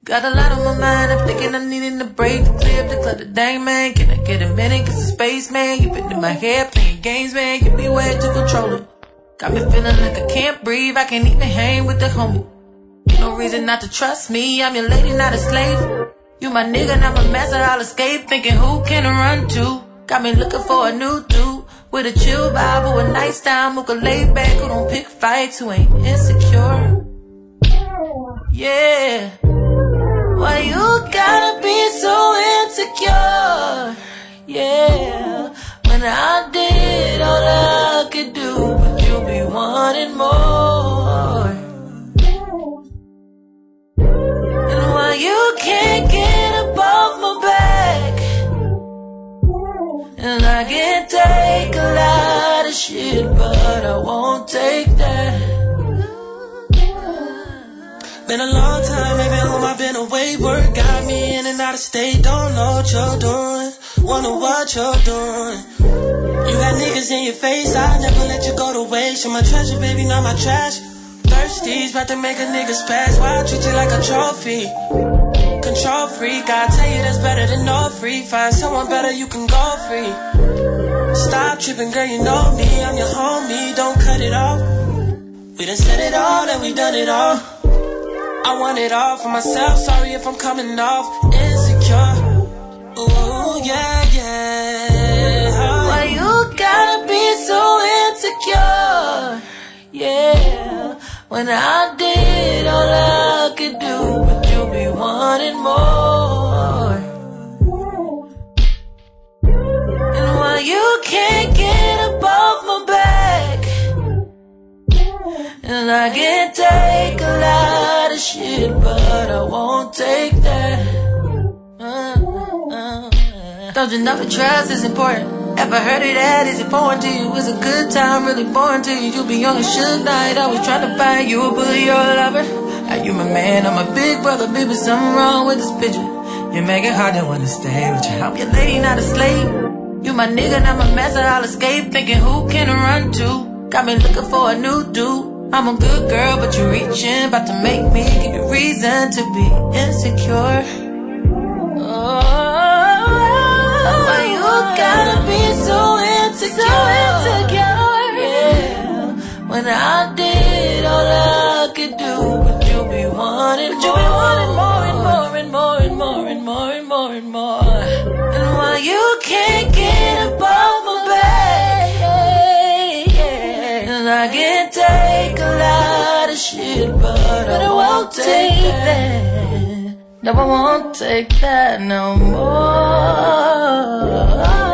Got a lot on my mind, I'm thinking I'm needing a break to clear up the clutter, dang man. Can I get a minute, cause the space man. You been in my head playing games, man. You be way to control it. Got me feeling like I can't breathe, I can't even hang with the homie. No reason not to trust me, I'm your lady, not a slave. You my nigga, not my master, I'll escape. Thinking who can I run to? Got me looking for a new dude with a chill vibe or a nice time, who can lay back, who don't pick fights, who ain't insecure. Yeah. Why you gotta be so insecure? Yeah. When I did all I could do, but you be wanting more. And why you can't get above my back? And I can take a lot of shit, but I won't take that. Been a long time, ain't been home, I've been away. Work got me in and out of state. Don't know what you're doing, wonder what you're doing. You got niggas in your face, I never let you go to waste. You're my treasure, baby, not my trash. Thirsty, about to make a nigga spaz. Why I treat you like a trophy? Control freak, I tell you that's better than no free. Find someone better, you can go free. Stop tripping, girl, you know me, I'm your homie, don't cut it off. We done said it all and we done it all. I want it all for myself, sorry if I'm coming off insecure. Ooh, yeah, yeah. Why you gotta be so insecure? Yeah. When I did all I could do, but you be wanting more. And why you can't get above my back? And I can take a lot of shit, but I won't take that. Don't you know that trust is important? Ever heard of that? Is it foreign to you? Is a good time really boring to you? You be young and should night, always trying to find you a bully or a lover. Are you my man? I'm a big brother, baby, something wrong with this picture. You make it hard to wanna stay with you. I'm your lady, not a slave. You my nigga, not my master, I'll escape. Thinking who can I run to? Got me looking for a new dude. I'm a good girl, but you're reaching, about to make me give you reason to be insecure. Oh, why you gotta be so insecure? Yeah. When I did all I could do, but you be wanting more and more and more and more and more and more and more. And why you can't get above my back? And I can take a lot of shit, but I won't take that. No, I won't take that no more.